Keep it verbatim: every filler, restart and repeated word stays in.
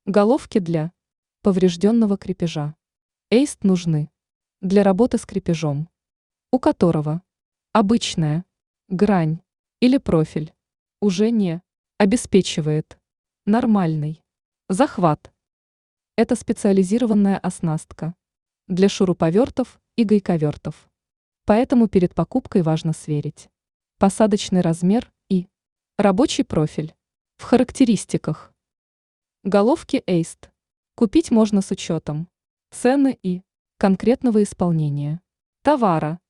Головки для поврежденного крепежа. Эйст нужны для работы с крепежом, у которого обычная грань или профиль уже не обеспечивает нормальный захват. Это специализированная оснастка для шуруповертов и гайковертов. Поэтому перед покупкой важно сверить посадочный размер и рабочий профиль. В характеристиках. Головки Эйст купить можно с учетом цены и конкретного исполнения товара.